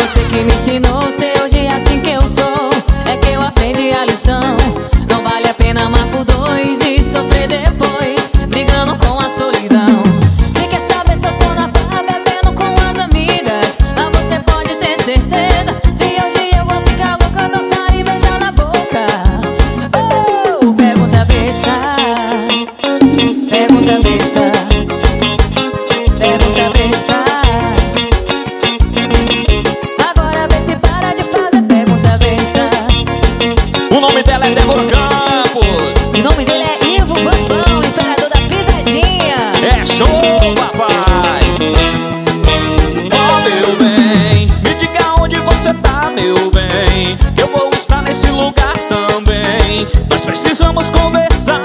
você que me ensinou, ser hoje é assim que eu sou. É que eu aprendi a lição. Não vale a pena amar por dois e sofrer depois, brigando com a solidão. Se quer saber se eu tô na praia bebendo com as amigas, mas você pode ter certeza, se hoje eu vou ficar louca, dançar e beijar na boca. Oh, pergunta besta, pergunta besta, pergunta besta. Agora vê se para de fazer pergunta besta. O nome dela é Débora Campos. O nome dele é Ivo Bambão, imperador da pisadinha. É show, papai. Oh, meu bem, me diga onde você tá, meu bem, que eu vou estar nesse lugar também. Nós precisamos conversar.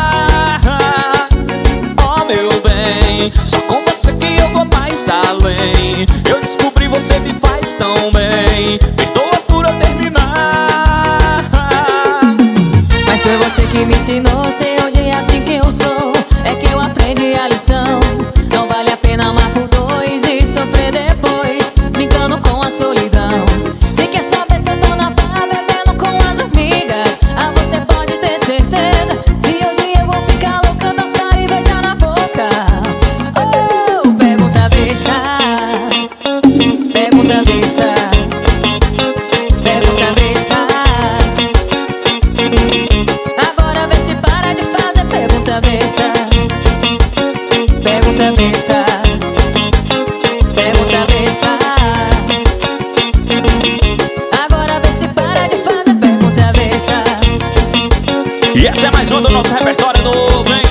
Oh, meu bem, só com você que eu vou mais além. Eu descobri, você me faz tão bem. Perdoa por eu terminar. Mas foi você que me ensinou, sei hoje é assim que eu sou. É que eu aprendi a lição. Não vale a pena amar por dois e sofrer depois, brincando com a solidão. Se quer saber se eu tô na praia bebendo com as amigas, ah, você pode ter certeza, se hoje eu vou ficar louca, dançar e beijar na boca. Oh, pergunta besta, pergunta besta, pergunta besta. Agora vê se para de fazer pergunta besta. Pergunta besta, pergunta besta. Agora vê se para de fazer pergunta besta. E essa é mais uma do nosso repertório novo, hein?